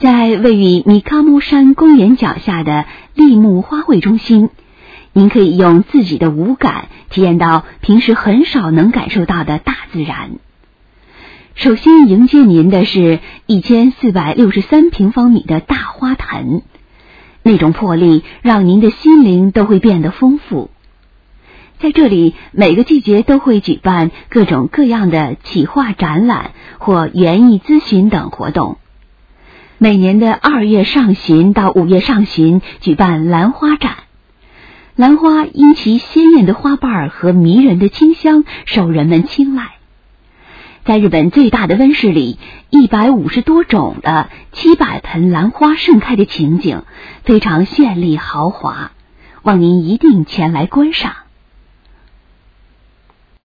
在位于米卡木山公园脚下的立木花卉中心，您可以用自己的五感体验到平时很少能感受到的大自然。首先迎接您的是1463平方米的大花坛，那种魄力让您的心灵都会变得丰富。在这里，每个季节都会举办各种各样的企划展览或园艺咨询等活动。每年的2月上旬到5月上旬举办兰花展，兰花因其鲜艳的花瓣和迷人的清香受人们青睐。在日本最大的温室里，150多种的700盆兰花盛开的情景非常绚丽豪华，望您一定前来观赏。